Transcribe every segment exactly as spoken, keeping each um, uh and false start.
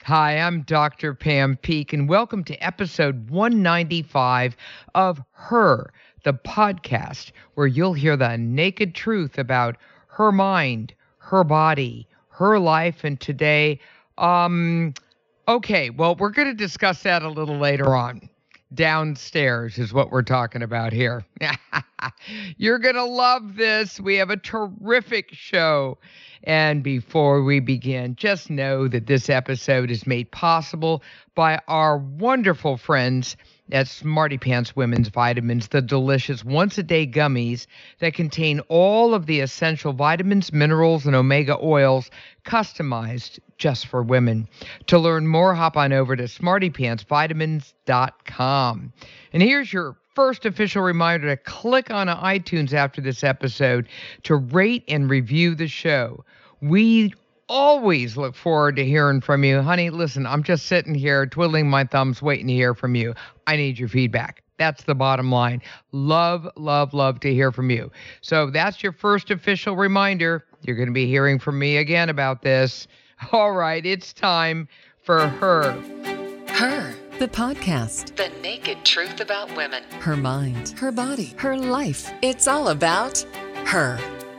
Hi, I'm Doctor Pam Peek, and welcome to episode one ninety-five of Her, the podcast, where you'll hear the naked truth about her mind, her body, her life, and today, um, okay, well, we're going to discuss that a little later on. Downstairs is what we're talking about here. You're going to love this. We have a terrific show. And before we begin, just know that this episode is made possible by our wonderful friends at Smarty Pants Women's Vitamins, the delicious once-a-day gummies that contain all of the essential vitamins, minerals, and omega oils customized just for women. To learn more, hop on over to smarty pants vitamins dot com. And here's your first official reminder to click on iTunes after this episode to rate and review the show. We always look forward to hearing from you. Honey, listen, I'm just sitting here twiddling my thumbs waiting to hear from you. I need your feedback. That's the bottom line. Love, love, love to hear from you. So that's your first official reminder. You're going to be hearing from me again about this. All right, it's time for Her. Her, the podcast. The naked truth about women. Her mind, her body, her life. It's all about her.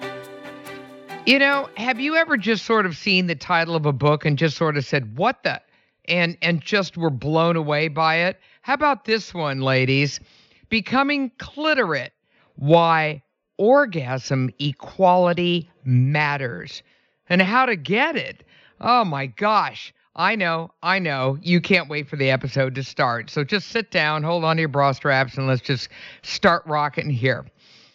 You know, have you ever just sort of seen the title of a book and just sort of said, what the? And and just were blown away by it? How about this one, ladies? Becoming Cliterate, Why Orgasm Equality Matters. And how to get it. Oh my gosh. I know, I know. You can't wait for the episode to start. So just sit down, hold on to your bra straps, and let's just start rocking here.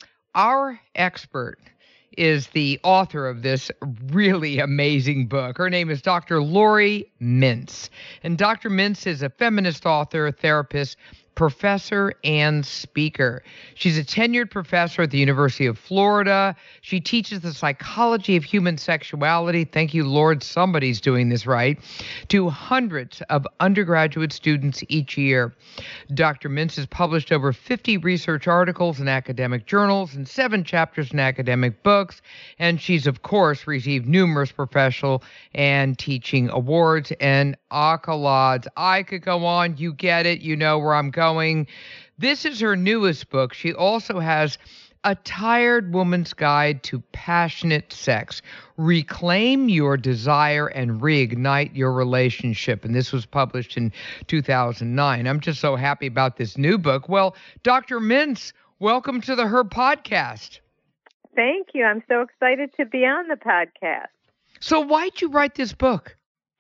Our expert is the author of this really amazing book. Her name is Doctor Lori Mintz. And Doctor Mintz is a feminist author, therapist, professor, and speaker. She's a tenured professor at the University of Florida. She teaches the psychology of human sexuality. Thank you, Lord, somebody's doing this right. To hundreds of undergraduate students each year. Doctor Mintz has published over fifty research articles in academic journals and seven chapters in academic books. And she's, of course, received numerous professional and teaching awards and accolades. I could go on. You get it. You know where I'm going. This is her newest book. She also has A Tired Woman's Guide to Passionate Sex. Reclaim Your Desire and Reignite Your Relationship. And this was published in two thousand nine. I'm just so happy about this new book. Well, Doctor Mintz, welcome to the Her podcast. Thank you. I'm so excited to be on the podcast. So why'd you write this book?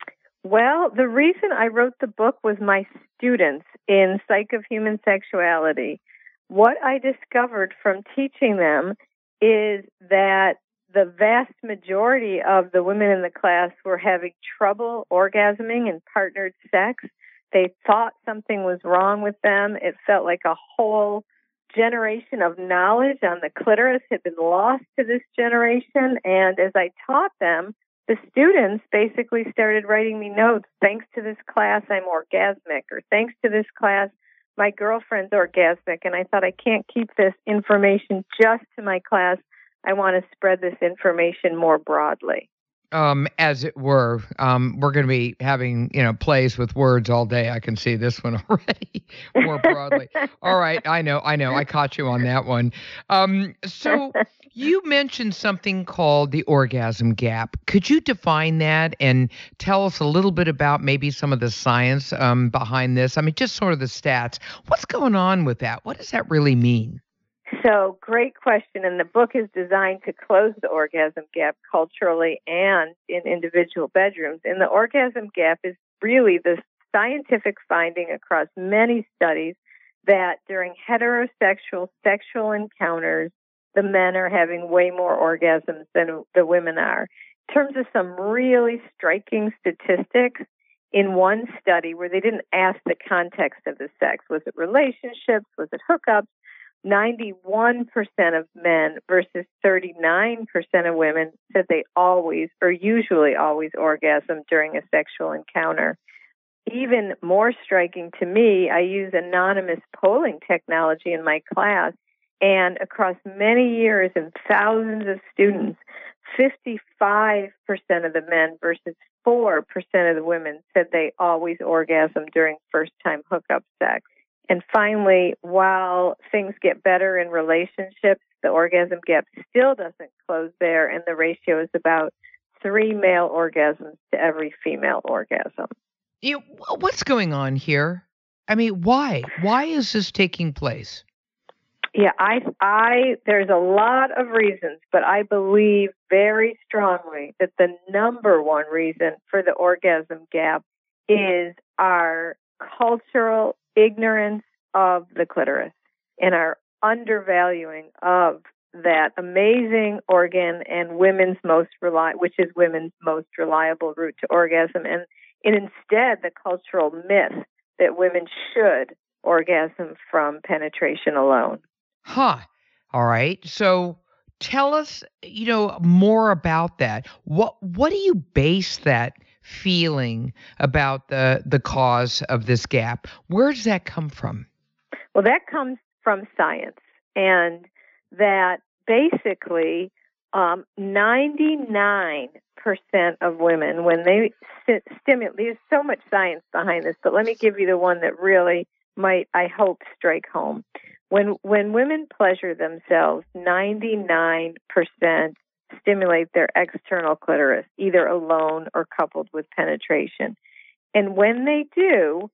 Well, the reason I wrote the book was my students in Psych of Human Sexuality. What I discovered from teaching them is that the vast majority of the women in the class were having trouble orgasming in partnered sex. They thought something was wrong with them. It felt like a whole generation of knowledge on the clitoris had been lost to this generation. And as I taught them, the students basically started writing me notes. Thanks to this class, I'm orgasmic, or thanks to this class, my girlfriend's orgasmic. And I thought, I can't keep this information just to my class. I want to spread this information more broadly. Um, as it were, um, we're going to be having, you know, plays with words all day. I can see this one already more broadly. All right. I know. I know. I caught you on that one. Um, so you mentioned something called the orgasm gap. Could you define that and tell us a little bit about maybe some of the science um, behind this? I mean, just sort of the stats. What's going on with that? What does that really mean? So, great question. And the book is designed to close the orgasm gap culturally and in individual bedrooms. And the orgasm gap is really the scientific finding across many studies that during heterosexual sexual encounters, the men are having way more orgasms than the women are. In terms of some really striking statistics, in one study where they didn't ask the context of the sex, was it relationships, was it hookups, ninety-one percent of men versus thirty-nine percent of women said they always or usually always orgasm during a sexual encounter. Even more striking to me, I use anonymous polling technology in my class, and across many years and thousands of students, fifty-five percent of the men versus percent of the women said they always orgasm during first-time hookup sex. And finally, while things get better in relationships, the orgasm gap still doesn't close there, and the ratio is about three male orgasms to every female orgasm. You know, what's going on here? I mean, why? Why is this taking place? Yeah, I, I, there's a lot of reasons, but I believe very strongly that the number one reason for the orgasm gap is our cultural ignorance of the clitoris and our undervaluing of that amazing organ and women's most reli- which is women's most reliable route to orgasm, and, and instead the cultural myth that women should orgasm from penetration alone. Huh. All right. So tell us, you know, more about that. What what do you base that feeling about the the cause of this gap? Where does that come from? Well, that comes from science, and that basically um, ninety-nine percent of women, when they st- stimulate, there's so much science behind this, but let me give you the one that really might, I hope, strike home. When when women pleasure themselves, ninety-nine percent stimulate their external clitoris, either alone or coupled with penetration. And when they do,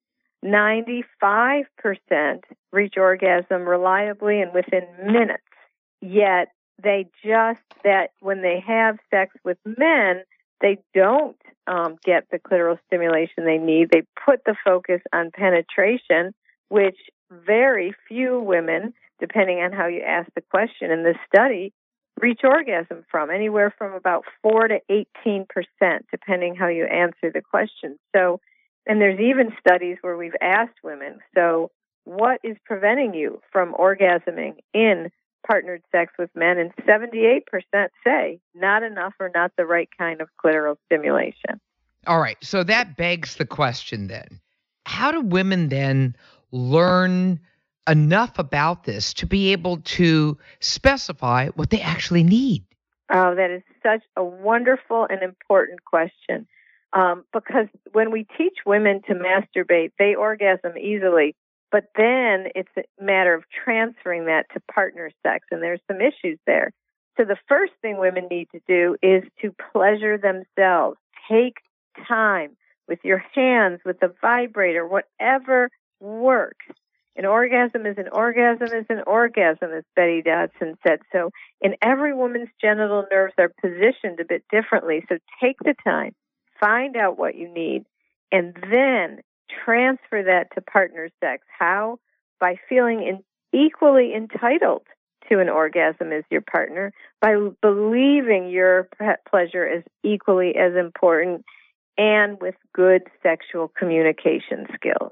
ninety-five percent reach orgasm reliably and within minutes. Yet they just, that when they have sex with men, they don't um, get the clitoral stimulation they need. They put the focus on penetration, which very few women, depending on how you ask the question in this study, reach orgasm from, anywhere from about four to eighteen percent, depending how you answer the question. So, and there's even studies where we've asked women, so what is preventing you from orgasming in partnered sex with men? And seventy-eight percent say not enough or not the right kind of clitoral stimulation. All right. So that begs the question then. How do women then learn enough about this to be able to specify what they actually need? Oh, that is such a wonderful and important question. Um, because when we teach women to masturbate, they orgasm easily, but then it's a matter of transferring that to partner sex, and there's some issues there. So the first thing women need to do is to pleasure themselves. Take time with your hands, with the vibrator, whatever works. An orgasm is an orgasm is an orgasm, as Betty Dodson said. So, and every woman's genital nerves are positioned a bit differently. So take the time, find out what you need, and then transfer that to partner sex. How? By feeling in, equally entitled to an orgasm as your partner, by believing your pleasure is equally as important, and with good sexual communication skills.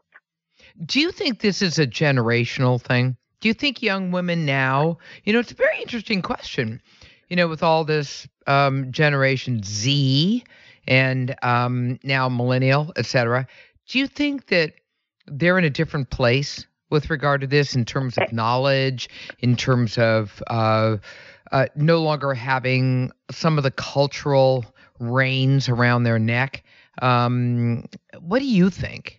Do you think this is a generational thing? Do you think young women now, you know, it's a very interesting question, you know, with all this um, Generation Z and um, now millennial, et cetera. Do you think that they're in a different place with regard to this in terms of knowledge, in terms of uh, uh, no longer having some of the cultural reins around their neck? Um, what do you think?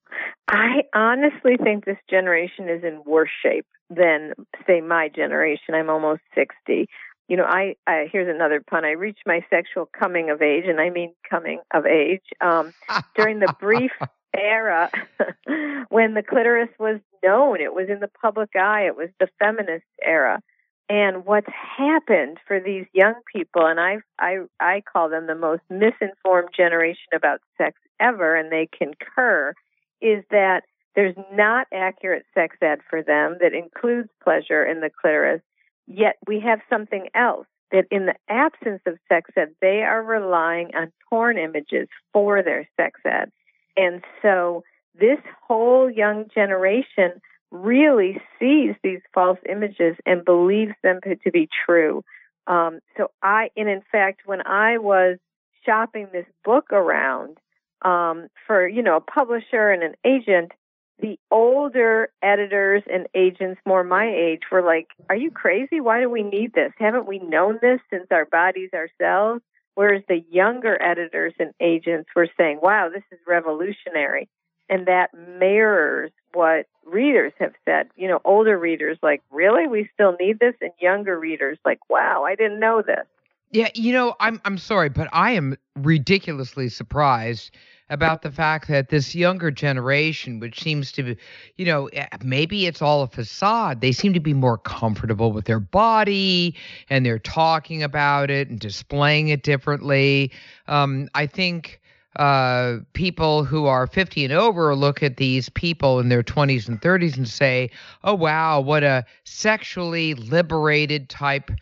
I honestly think this generation is in worse shape than, say, my generation. I'm almost sixty. You know, I, I here's another pun. I reached my sexual coming of age, and I mean coming of age, um, during the brief era when the clitoris was known. It was in the public eye. It was the feminist era. And what's happened for these young people, and I, I, I call them the most misinformed generation about sex ever, and they concur, is that there's not accurate sex ed for them that includes pleasure in the clitoris, yet we have something else, that in the absence of sex ed, they are relying on porn images for their sex ed. And so this whole young generation really sees these false images and believes them to be true. Um, so I, and in fact, when I was shopping this book around, Um, for, you know, a publisher and an agent, the older editors and agents, more my age, were like, are you crazy? Why do we need this? Haven't we known this since our bodies ourselves? whereas the younger editors and agents were saying, wow, this is revolutionary. And that mirrors what readers have said. You know, older readers like, really? We still need this? And younger readers like, wow, I didn't know this. Yeah, you know, I'm I'm sorry, but I am ridiculously surprised about the fact that this younger generation, which seems to be, you know, eh, maybe it's all a facade. They seem to be more comfortable with their body, and they're talking about it and displaying it differently. Um, I think uh, people who are fifty and over look at these people in their twenties and thirties and say, "Oh wow, what a sexually liberated type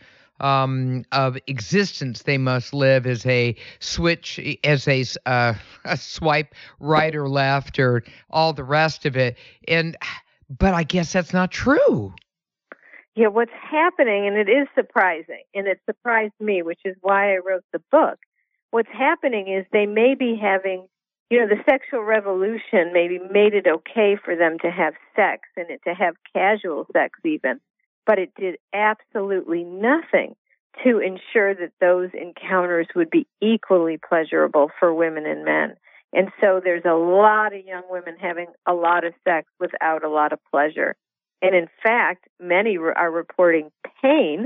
um, of existence they must live as a switch, as a, uh, a swipe right or left or all the rest of it." And, but I guess that's not true. Yeah, what's happening, and it is surprising, and it surprised me, which is why I wrote the book. What's happening is they may be having, you know, the sexual revolution maybe made it okay for them to have sex and to have casual sex even. But it did absolutely nothing to ensure that those encounters would be equally pleasurable for women and men. And so there's a lot of young women having a lot of sex without a lot of pleasure. And in fact, many are reporting pain,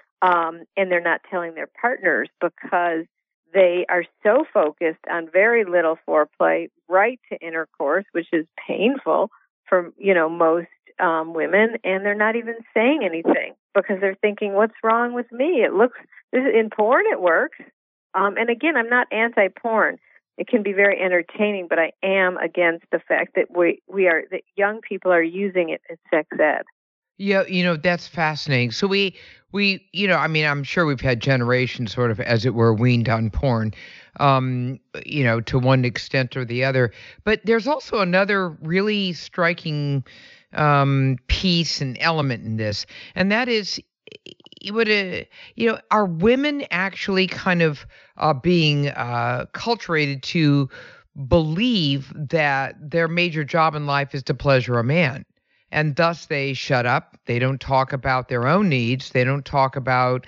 um, and they're not telling their partners because they are so focused on very little foreplay right to intercourse, which is painful for, you know, most Um, women, and they're not even saying anything because they're thinking, what's wrong with me? It looks, in porn it works. Um, and again, I'm not anti-porn. It can be very entertaining, but I am against the fact that we, we are, that young people are using it as sex ed. Yeah, you know, that's fascinating. So we, we, you know, I mean, I'm sure we've had generations sort of, as it were, weaned on porn, um, you know, to one extent or the other. But there's also another really striking um, piece and element in this, and that is, you would, uh, you know, are women actually kind of uh, being uh, culturated to believe that their major job in life is to pleasure a man? And thus they shut up. They don't talk about their own needs. They don't talk about,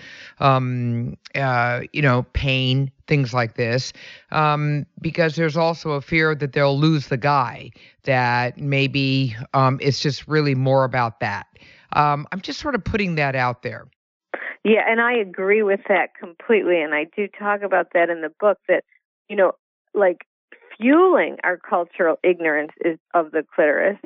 um, uh, you know, pain, things like this, um, because there's also a fear that they'll lose the guy, that maybe um, it's just really more about that. Um, I'm just sort of putting that out there. Yeah, and I agree with that completely. And I do talk about that in the book, that, you know, like fueling our cultural ignorance is, of the clitoris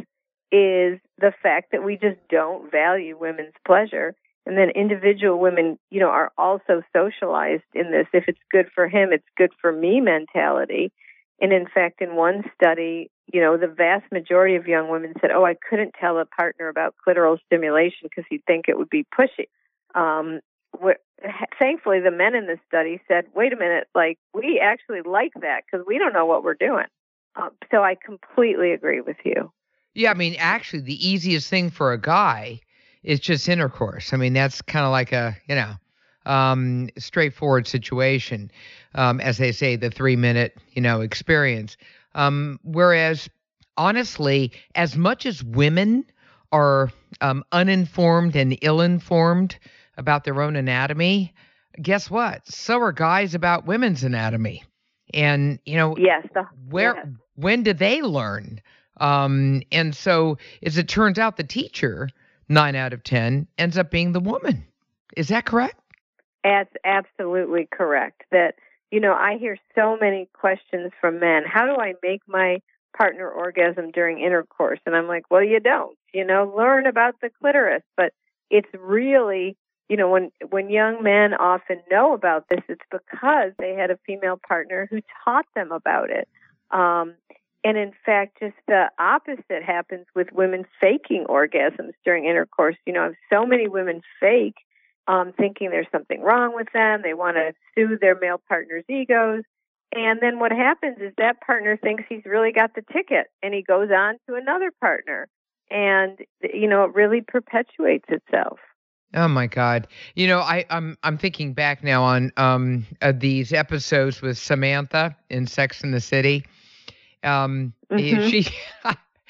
is the fact that we just don't value women's pleasure. And then individual women, you know, are also socialized in this. If it's good for him, it's good for me mentality. And in fact, in one study, you know, the vast majority of young women said, oh, I couldn't tell a partner about clitoral stimulation because he'd think it would be pushy. Um, wh- thankfully, the men in this study said, wait a minute, like, we actually like that because we don't know what we're doing. Um, so I completely agree with you. Yeah, I mean, actually, the easiest thing for a guy is just intercourse. I mean, that's kind of like a, you know, um, straightforward situation, um, as they say, the three-minute, you know, experience. Um, whereas, honestly, as much as women are um, uninformed and ill-informed about their own anatomy, guess what? So are guys about women's anatomy. And, you know, yes, the, where yes. when do they learn? Um, and so, as it turns out, the teacher, nine out of ten, ends up being the woman. Is that correct? That's absolutely correct. That, you know, I hear so many questions from men. How do I make my partner orgasm during intercourse? And I'm like, well, you don't. You know, learn about the clitoris. But it's really, you know, when when young men often know about this, it's because they had a female partner who taught them about it. Um, And in fact, just the opposite happens with women faking orgasms during intercourse. You know, so many women fake, um, thinking there's something wrong with them. They want to soothe their male partner's egos. And then what happens is that partner thinks he's really got the ticket, and he goes on to another partner. And, you know, it really perpetuates itself. Oh my God! You know, I, I'm I'm thinking back now on um uh, these episodes with Samantha in Sex and the City. Um, Mm-hmm. she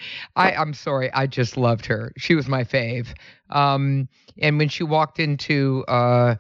I, I'm sorry. I just loved her. She was my fave. Um, and when she walked into uh,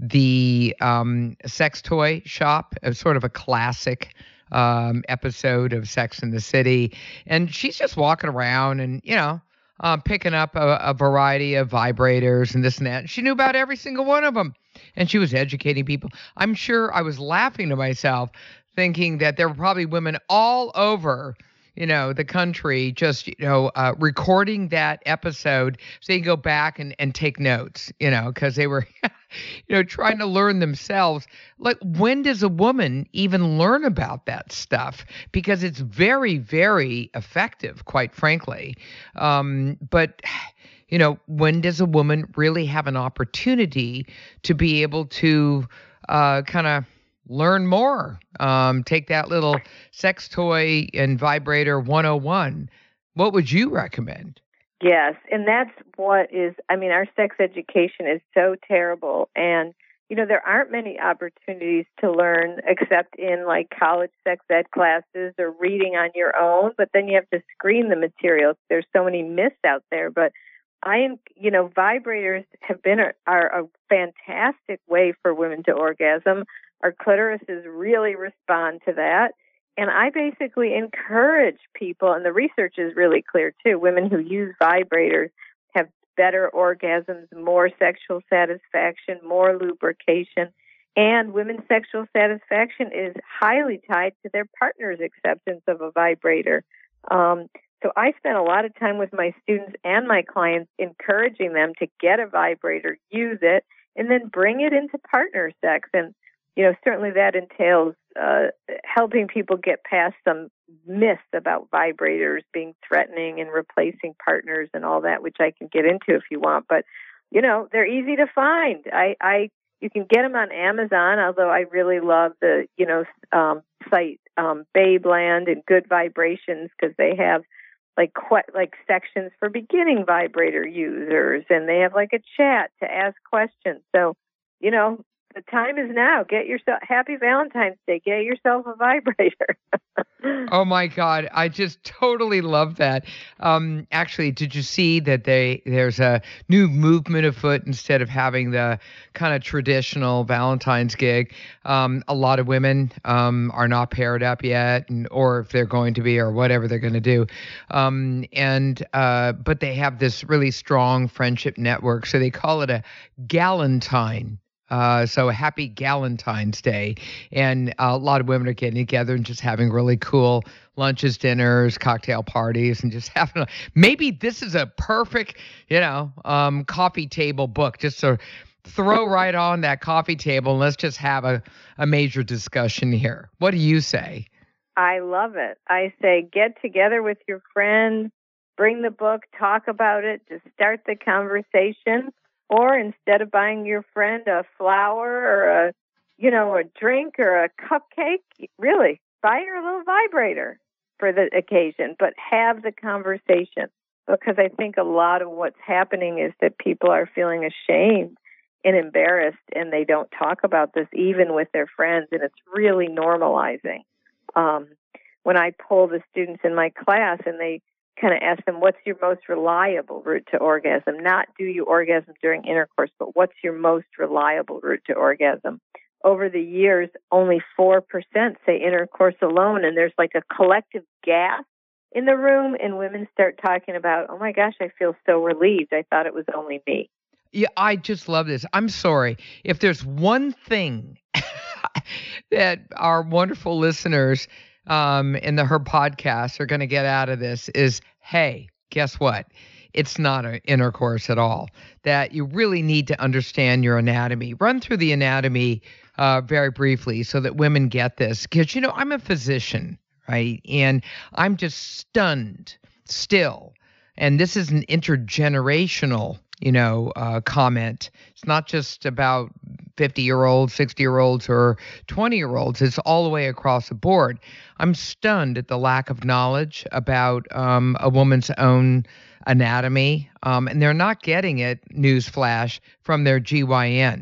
the um, sex toy shop, it was sort of a classic um, episode of Sex and the City. And she's just walking around and, you know, uh, picking up a, a variety of vibrators and this and that. And she knew about every single one of them. And she was educating people. I'm sure I was laughing to myself, thinking that there were probably women all over, you know, the country just, you know, uh, recording that episode so they can go back and, and take notes, you know, because they were, you know, trying to learn themselves. Like, when does a woman even learn about that stuff? Because it's very, very effective, quite frankly. Um, but, you know, when does a woman really have an opportunity to be able to uh, kind of learn more? Um, take that little sex toy and vibrator one oh one. What would you recommend? Yes, and that's what is, I mean, our sex education is so terrible. And, you know, there aren't many opportunities to learn except in like college sex ed classes or reading on your own. But then you have to screen the materials. There's so many myths out there. But I, you know, vibrators have been a, are a fantastic way for women to orgasm. Our clitorises really respond to that. And I basically encourage people, and the research is really clear too, women who use vibrators have better orgasms, more sexual satisfaction, more lubrication, and women's sexual satisfaction is highly tied to their partner's acceptance of a vibrator. Um, so I spend a lot of time with my students and my clients encouraging them to get a vibrator, use it, and then bring it into partner sex. And you know, certainly that entails uh, helping people get past some myths about vibrators being threatening and replacing partners and all that, which I can get into if you want. But, you know, they're easy to find. I, I you can get them on Amazon, although I really love the, you know, um, site um, Babeland and Good Vibrations, because they have like que- like sections for beginning vibrator users, and they have like a chat to ask questions. So, you know, the time is now. Get yourself, happy Valentine's Day. Get yourself a vibrator. Oh my God. I just totally love that. Um, actually, did you see that they, there's a new movement afoot? Instead of having the kind of traditional Valentine's gig, um, a lot of women, um, are not paired up yet, and, or if they're going to be, or whatever they're going to do. Um, and, uh, but they have this really strong friendship network. So they call it a Galentine. Uh, so happy Galentine's Day. And a lot of women are getting together and just having really cool lunches, dinners, cocktail parties, and just having a, maybe this is a perfect, you know, um, coffee table book, just to throw right on that coffee table and let's just have a, a major discussion here. What do you say? I love it. I say get together with your friends, bring the book, talk about it, just start the conversation. Or instead of buying your friend a flower or a, you know, a drink or a cupcake, really, buy her a little vibrator for the occasion, but have the conversation. Because I think a lot of what's happening is that people are feeling ashamed and embarrassed, and they don't talk about this even with their friends, and it's really normalizing. Um, when I pull the students in my class and they kind of ask them, what's your most reliable route to orgasm? Not do you orgasm during intercourse, but what's your most reliable route to orgasm? Over the years, only four percent say intercourse alone, and there's like a collective gasp in the room, and women start talking about, oh my gosh, I feel so relieved. I thought it was only me. Yeah, I just love this. I'm sorry. If there's one thing that our wonderful listeners um, in the Her podcast are going to get out of this is, hey, guess what? It's not an intercourse at all. That you really need to understand your anatomy. Run through the anatomy uh, very briefly so that women get this. Because, you know, I'm a physician, right? And I'm just stunned still. And this is an intergenerational, you know, uh, comment. It's not just about fifty-year-olds, sixty-year-olds, or twenty-year-olds. It's all the way across the board. I'm stunned at the lack of knowledge about um, a woman's own anatomy, um, and they're not getting it, newsflash, from their G Y N.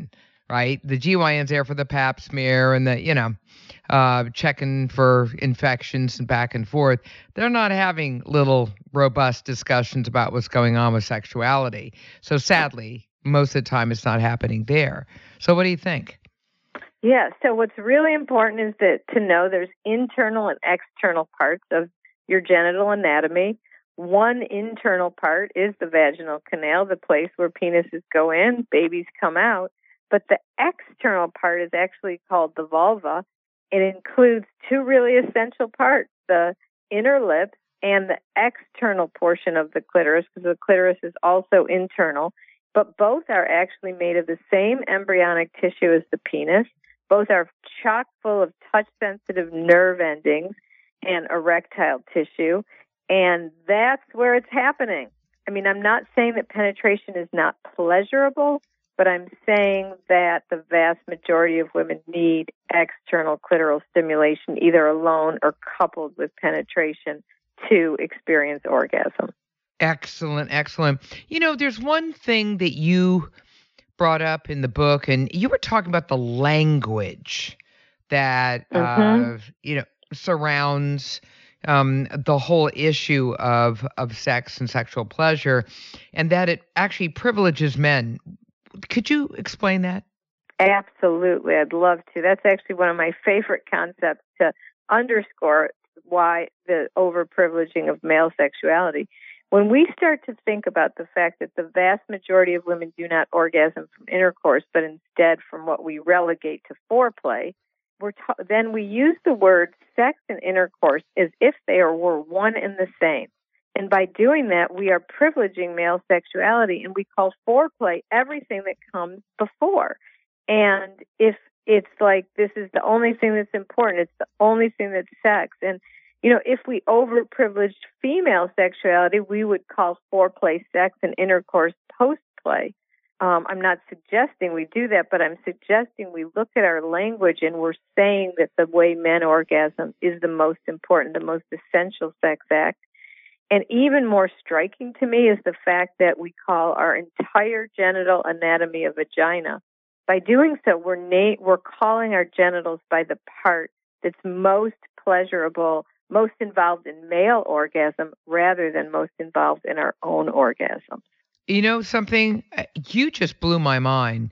right? The G Y N's there for the pap smear and the, you know, uh, checking for infections and back and forth. They're not having little robust discussions about what's going on with sexuality. So sadly, most of the time it's not happening there. So what do you think? Yeah, so what's really important is that to know there's internal and external parts of your genital anatomy. One internal part is the vaginal canal, the place where penises go in, babies come out. But the external part is actually called the vulva. It includes two really essential parts, the inner lip and the external portion of the clitoris, because the clitoris is also internal. But both are actually made of the same embryonic tissue as the penis. Both are chock full of touch-sensitive nerve endings and erectile tissue. And that's where it's happening. I mean, I'm not saying that penetration is not pleasurable, but I'm saying that the vast majority of women need external clitoral stimulation, either alone or coupled with penetration, to experience orgasm. Excellent, excellent. You know, there's one thing that you brought up in the book, and you were talking about the language that, mm-hmm. uh, you know, surrounds um, the whole issue of of sex and sexual pleasure, and that it actually privileges men. Could you explain that? Absolutely. I'd love to. That's actually one of my favorite concepts to underscore why the overprivileging of male sexuality. When we start to think about the fact that the vast majority of women do not orgasm from intercourse, but instead from what we relegate to foreplay, we're ta- then we use the word sex and intercourse as if they are, were one and the same. And by doing that, we are privileging male sexuality, and we call foreplay everything that comes before. And if it's like this is the only thing that's important, it's the only thing that's sex. And, you know, if we overprivileged female sexuality, we would call foreplay sex and intercourse postplay. Um, I'm not suggesting we do that, but I'm suggesting we look at our language and we're saying that the way men orgasm is the most important, the most essential sex act. And even more striking to me is the fact that we call our entire genital anatomy a vagina. By doing so, we're na- we're calling our genitals by the part that's most pleasurable, most involved in male orgasm, rather than most involved in our own orgasm. You know something? You just blew my mind.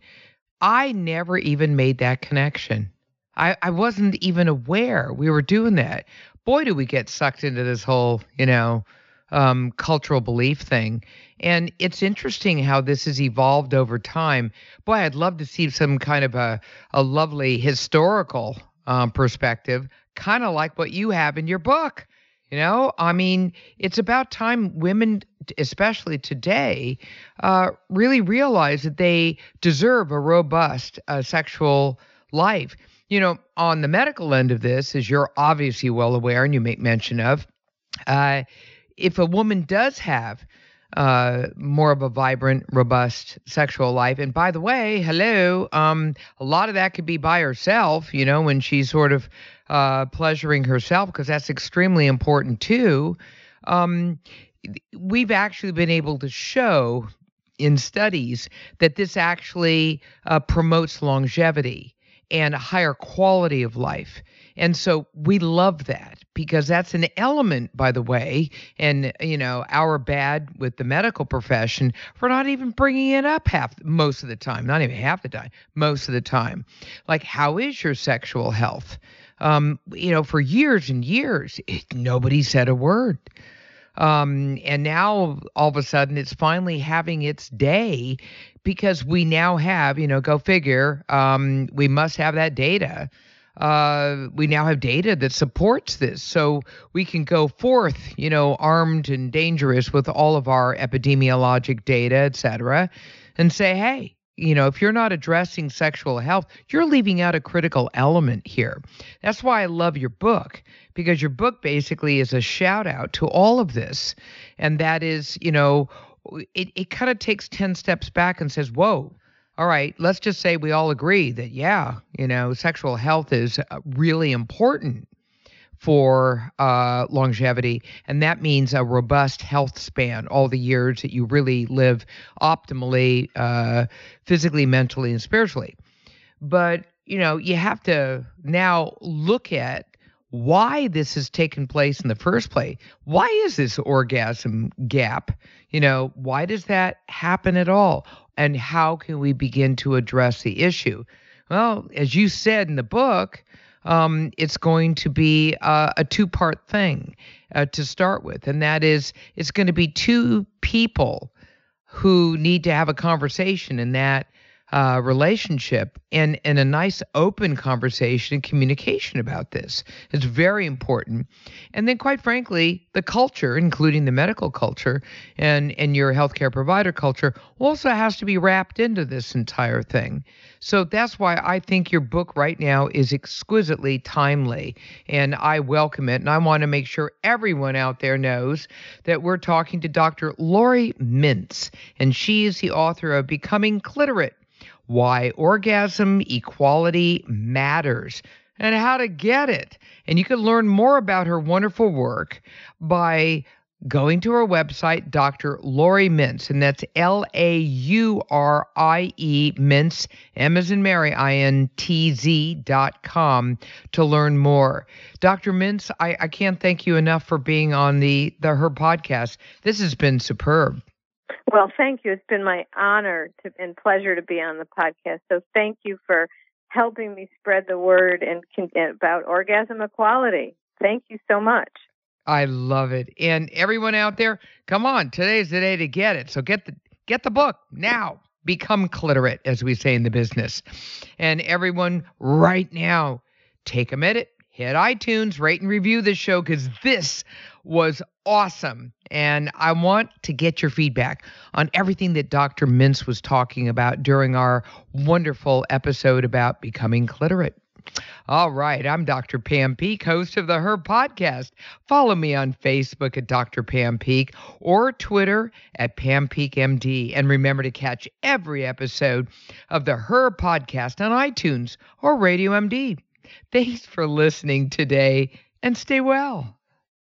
I never even made that connection. I, I wasn't even aware we were doing that. Boy, do we get sucked into this whole, you know, um, cultural belief thing. And it's interesting how this has evolved over time. Boy, I'd love to see some kind of a, a lovely historical um, perspective, kind of like what you have in your book. You know, I mean, it's about time women, especially today, uh, really realize that they deserve a robust uh, sexual life. You know, on the medical end of this, as you're obviously well aware and you make mention of, uh, if a woman does have uh, more of a vibrant, robust sexual life, and by the way, hello, um, a lot of that could be by herself, you know, when she's sort of uh, pleasuring herself, because that's extremely important too. Um, we've actually been able to show in studies that this actually uh, promotes longevity and a higher quality of life. And so we love that because that's an element, by the way, and, you know, our bad with the medical profession for not even bringing it up half, most of the time, not even half the time, most of the time. Like, how is your sexual health? Um, you know, for years and years, it, nobody said a word. Um, and now all of a sudden it's finally having its day because we now have, you know, go figure, um, we must have that data. Uh, we now have data that supports this. So we can go forth, you know, armed and dangerous with all of our epidemiologic data, et cetera, and say, hey, you know, if you're not addressing sexual health, you're leaving out a critical element here. That's why I love your book, because your book basically is a shout out to all of this. And that is, you know, it, it kind of takes ten steps back and says, whoa, all right, let's just say we all agree that, yeah, you know, sexual health is really important for uh, longevity, and that means a robust health span, all the years that you really live optimally, uh, physically, mentally, and spiritually. But, you know, you have to now look at why this has taken place in the first place. Why is this orgasm gap? You know, why does that happen at all? And how can we begin to address the issue? Well, as you said in the book, um, it's going to be uh, a two-part thing uh, to start with, and that is it's going to be two people who need to have a conversation in that uh, relationship and, and a nice open conversation and communication about this. It's very important. And then, quite frankly, the culture, including the medical culture and, and your healthcare provider culture, also has to be wrapped into this entire thing. So that's why I think your book right now is exquisitely timely, and I welcome it. And I want to make sure everyone out there knows that we're talking to Doctor Lori Mintz, and she is the author of Becoming Cliterate: Why Orgasm Equality Matters and How to Get It. And you can learn more about her wonderful work by going to her website, Doctor Lori Mintz, and that's L A U R I E, Mintz, M as in Mary, I N T Z dot com to learn more. Doctor Mintz, I, I can't thank you enough for being on the, the Her podcast. This has been superb. Well, thank you. It's been my honor to, and pleasure to be on the podcast. So thank you for helping me spread the word and, and about orgasm equality. Thank you so much. I love it. And everyone out there, come on, today's the day to get it. So get the get the book now. Become Cliterate, as we say in the business. And everyone right now, take a minute, hit iTunes, rate and review this show, because this was awesome. And I want to get your feedback on everything that Doctor Mintz was talking about during our wonderful episode about becoming cliterate. All right, I'm Doctor Pam Peeke, host of the Her Podcast. Follow me on Facebook at Doctor Pam Peeke or Twitter at Pam Peeke M D. And remember to catch every episode of the Her Podcast on iTunes or Radio M D. Thanks for listening today, and stay well.